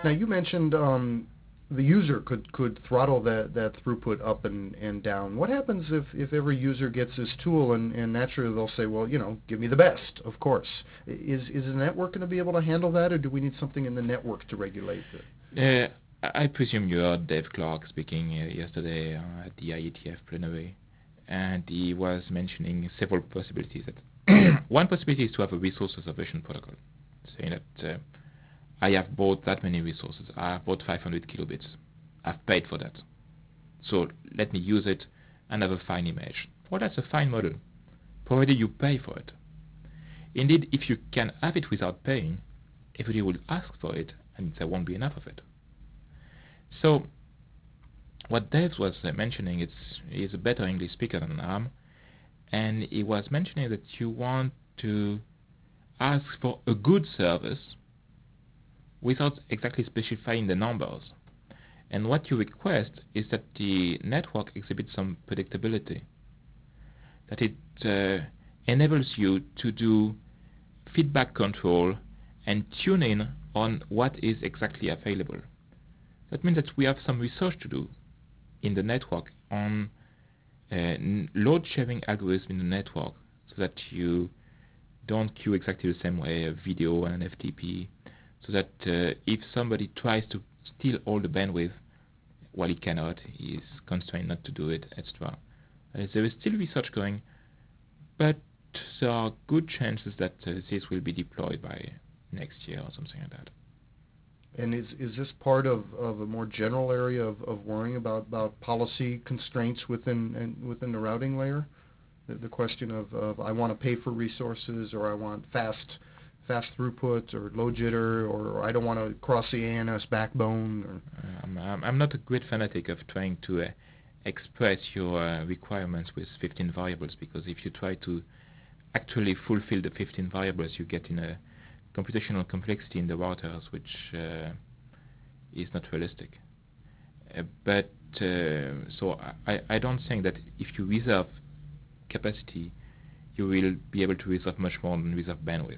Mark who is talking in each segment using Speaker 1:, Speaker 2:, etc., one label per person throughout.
Speaker 1: Now you mentioned the user could throttle that throughput up and down. What happens if every user gets this tool and naturally they'll say, well, give me the best, of course. Is the network going to be able to handle that, or do we need something in the network to regulate it?
Speaker 2: I presume you heard Dave Clark speaking yesterday at the IETF plenary, and he was mentioning several possibilities. One possibility is to have a resource reservation protocol, saying that I have bought that many resources. I have bought 500 kilobits. I've paid for that. So let me use it and have a fine image. Well, that's a fine model, provided you pay for it. Indeed, if you can have it without paying, everybody will ask for it, and there won't be enough of it. So what Dave was mentioning, he's a better English speaker than I am, and he was mentioning that you want to ask for a good service without exactly specifying the numbers. And what you request is that the network exhibits some predictability, that it enables you to do feedback control and tune in on what is exactly available. That means that we have some research to do in the network on load sharing algorithms in the network, so that you don't queue exactly the same way a video and an FTP, so that if somebody tries to steal all the bandwidth, while he cannot, he is constrained not to do it, etc. There is still research going, but there are good chances that this will be deployed by next year or something like that.
Speaker 1: And is this part of a more general area of worrying about policy constraints within the routing layer? The question of I want to pay for resources, or I want fast throughput, or low jitter, or I don't want to cross the ANS backbone.
Speaker 2: I'm not a great fanatic of trying to express your requirements with 15 variables, because if you try to actually fulfill the 15 variables, you get in a computational complexity in the routers, which is not realistic. So I don't think that if you reserve capacity, you will be able to reserve much more than reserve bandwidth.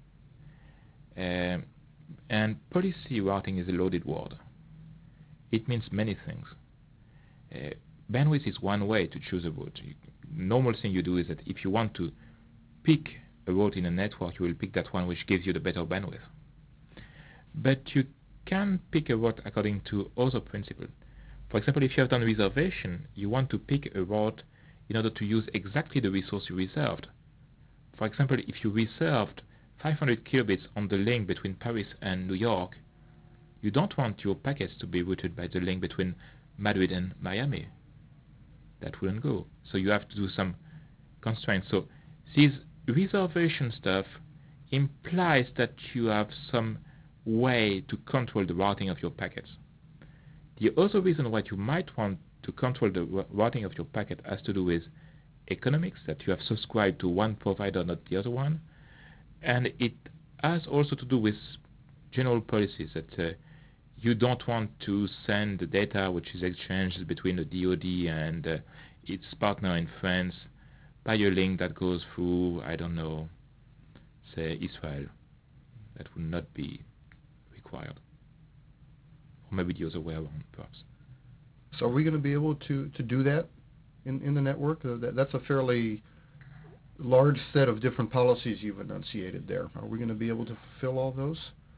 Speaker 2: And policy routing is a loaded word. It means many things. Bandwidth is one way to choose a route. Normal thing you do is that if you want to pick a route in a network, you will pick that one which gives you the better bandwidth. But you can pick a route according to other principles. For example, if you have done reservation, you want to pick a route in order to use exactly the resource you reserved. For example, if you reserved 500 kilobits on the link between Paris and New York, you don't want your packets to be routed by the link between Madrid and Miami. That wouldn't go. So you have to do some constraints. So this reservation stuff implies that you have some way to control the routing of your packets. The other reason why you might want to control the routing of your packet has to do with economics, that you have subscribed to one provider, not the other one. And it has also to do with general policies, that you don't want to send the data which is exchanged between the DoD and its partner in France by a link that goes through, I don't know, say Israel. That would not be required. Or maybe the other way around, perhaps.
Speaker 1: So are we going to be able to do that in the network? That's a fairly large set of different policies you've enunciated there. Are we going to be able to fulfill all those?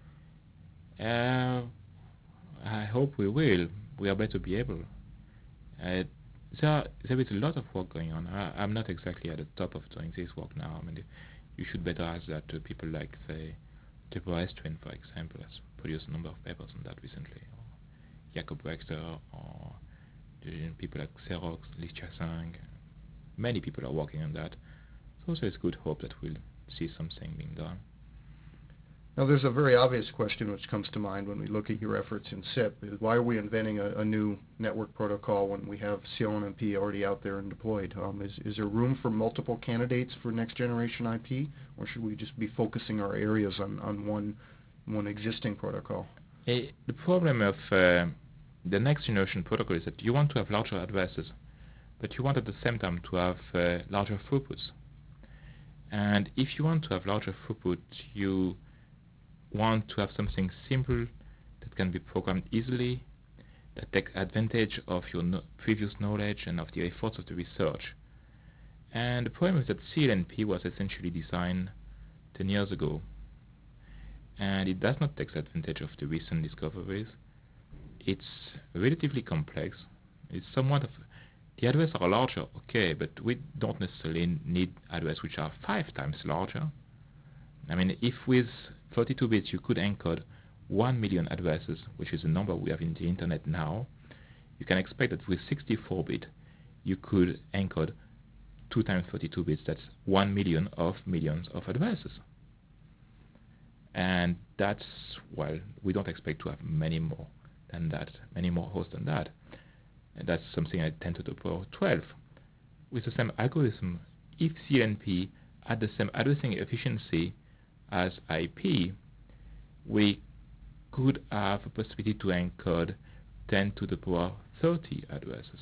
Speaker 2: I hope we will. We are better be able. There is a lot of work going on. I'm not exactly at the top of doing this work now. I mean, you should better ask that to people like, say, Deborah Estrin, for example, has produced a number of papers on that recently, or Jakob Wexter, or people like Xerox, Lee Chasang. Many people are working on that. So there's good hope that we'll see something being done.
Speaker 1: Now, there's a very obvious question which comes to mind when we look at your efforts in SIP. Why are we inventing a new network protocol when we have CLNMP already out there and deployed? Is there room for multiple candidates for next generation IP, or should we just be focusing our areas on one existing protocol?
Speaker 2: The problem of the next generation protocol is that you want to have larger addresses, but you want at the same time to have larger throughputs. And if you want to have larger throughput, you want to have something simple that can be programmed easily, that take advantage of your previous knowledge and of the efforts of the research. And the problem is that CLNP was essentially designed 10 years ago, and it does not take advantage of the recent discoveries. It's relatively complex. It's somewhat of the addresses are larger, okay, but we don't necessarily need addresses which are 5 times larger. I mean, if with 32 bits you could encode 1 million addresses, which is the number we have in the internet now, you can expect that with 64-bit you could encode 2 times 32 bits. That's 1 million of millions of addresses. And that's, well, we don't expect to have many more than that, many more hosts than that. And that's something at 10 to the power 12. With the same algorithm, if CLNP had the same addressing efficiency as IP, we could have a possibility to encode 10 to the power 30 addresses.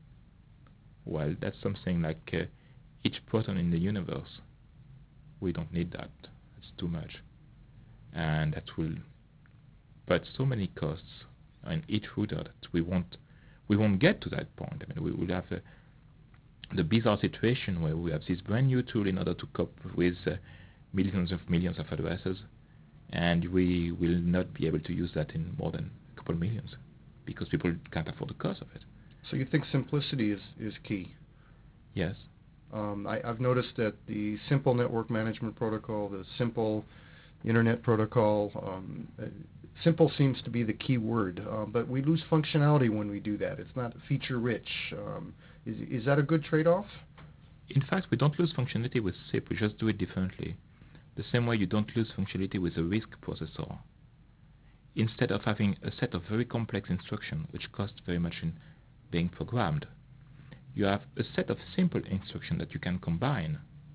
Speaker 2: Well, that's something like each proton in the universe. We don't need that. It's too much. And that will put so many costs on each router that we won't get to that point. I mean, we will have the bizarre situation where we have this brand new tool in order to cope with millions of addresses, and we will not be able to use that in more than a couple millions because people can't afford the cost of it.
Speaker 1: So you think simplicity is key?
Speaker 2: Yes.
Speaker 1: I've noticed that the simple network management protocol, the simple internet protocol, simple seems to be the key word, but we lose functionality when we do that. It's not feature rich. Is that a good trade-off?
Speaker 2: In fact, we don't lose functionality with SIP. We just do it differently. The same way you don't lose functionality with a RISC processor. Instead of having a set of very complex instructions which cost very much in being programmed, you have a set of simple instructions that you can combine.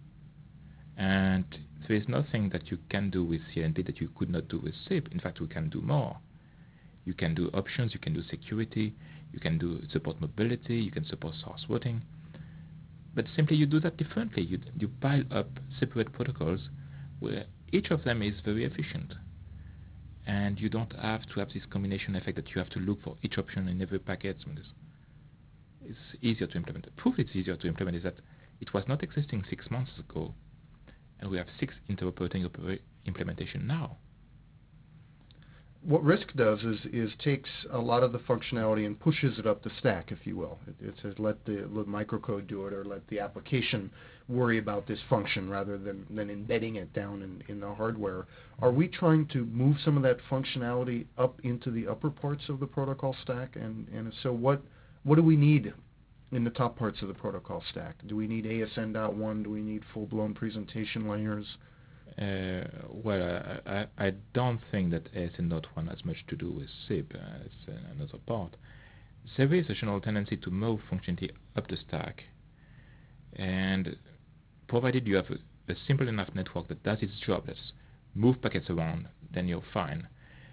Speaker 2: And there is nothing that you can do with CLNP that you could not do with SIP. In fact, we can do more. You can do options, you can do security, you can do support mobility, you can support source routing. But simply you do that differently. You pile up separate protocols where each of them is very efficient. And you don't have to have this combination effect that you have to look for each option in every packet. It's easier to implement. The proof it's easier to implement is that it was not existing 6 months ago, and we have 6 interoperating implementation now.
Speaker 1: What RISC does is takes a lot of the functionality and pushes it up the stack, if you will. It says let the microcode do it, or let the application worry about this function rather than embedding it down in the hardware. Are we trying to move some of that functionality up into the upper parts of the protocol stack? And if so, what do we need in the top parts of the protocol stack? Do we need ASN.1? Do we need full-blown presentation layers?
Speaker 2: Well, I don't think that ASN.1 has much to do with SIP. It's another part. There is a general tendency to move functionality up the stack, and provided you have a simple enough network that does its job, that's move packets around, then you're fine.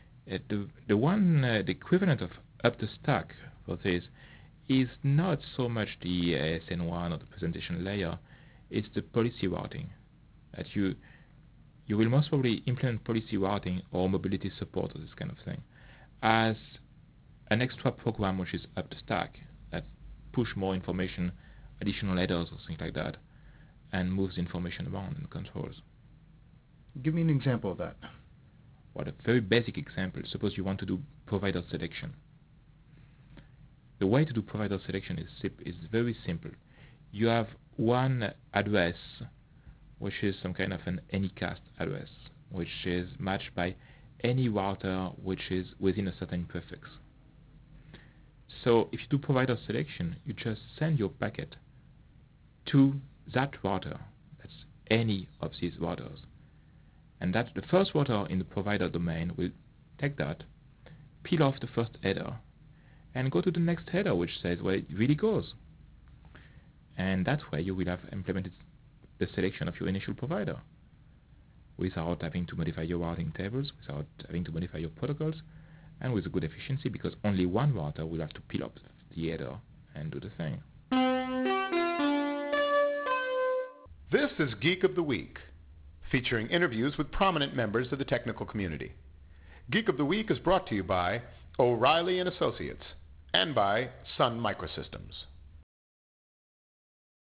Speaker 2: The equivalent of up the stack for this is not so much the ASN1 or the presentation layer, it's the policy routing. That you will most probably implement policy routing or mobility support or this kind of thing as an extra program which is up the stack that push more information, additional headers or things like that, and moves information around and controls.
Speaker 1: Give me an example of that.
Speaker 2: Well, a very basic example. Suppose you want to do provider selection. The way to do provider selection in SIP is very simple. You have one address which is some kind of an Anycast address, which is matched by any router which is within a certain prefix. So if you do provider selection, you just send your packet to that router. That's any of these routers. And that the first router in the provider domain will take that, peel off the first header, and go to the next header which says where it really goes. And that way you will have implemented the selection of your initial provider without having to modify your routing tables, without having to modify your protocols, and with a good efficiency because only one router will have to peel up the header and do the thing.
Speaker 3: This is Geek of the Week, featuring interviews with prominent members of the technical community. Geek of the Week is brought to you by O'Reilly & Associates and by Sun Microsystems.